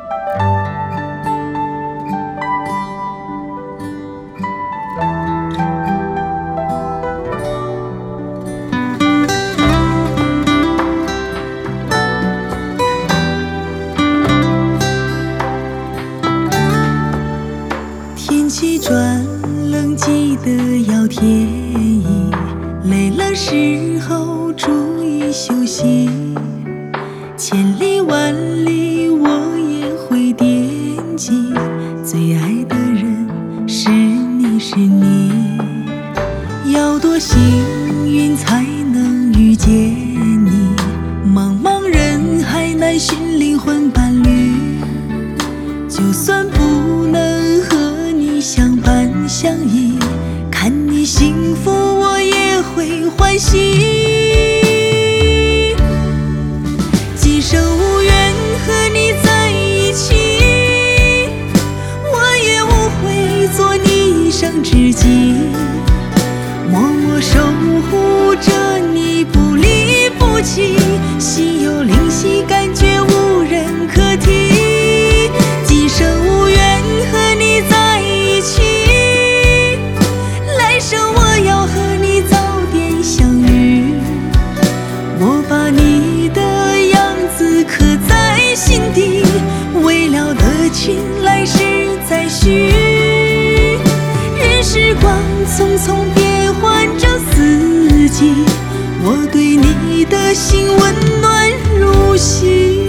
天气转冷，记得要添衣，累了时候注意休息。千里万里我也会惦记，最爱的人是你是你。要多幸运才能遇见你，茫茫人海难寻灵魂伴侣。就算不能和你相伴相依，看你幸福我也会欢喜。今生无缘和你在一起，我也无悔做你一生知己，默默守护着你不离不弃，心有灵犀感觉无人可替。今生无缘和你在一起，来生我要和你早点相遇。我把你的样子刻在心底，未了的情来世再续。任时光匆匆变换着四季，我对你的心温暖如昔。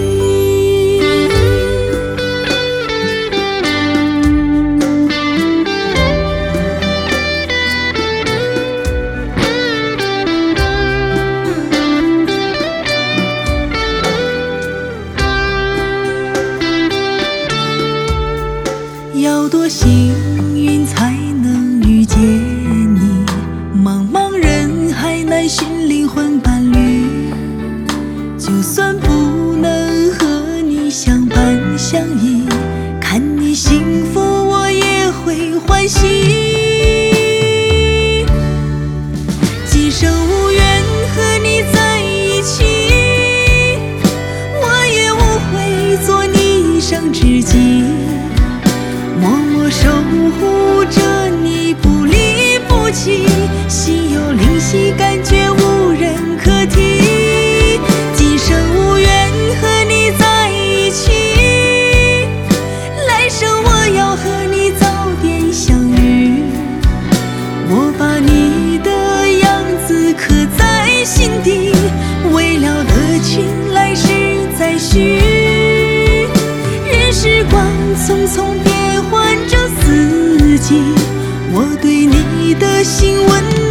要多幸运才能遇见你，茫茫人海难寻灵魂伴侣。就算不能和你相伴相依，看你幸福我也会欢喜。今生无缘和你在一起，我也无悔做你一生知己，默默守护着你不离不弃，心有灵犀感觉无人可替。今生无缘和你在一起，来生我要和你早点相遇。我把你的样子刻在心底，未了的情来世再续。任时光匆匆变换着四季，我对你的心温暖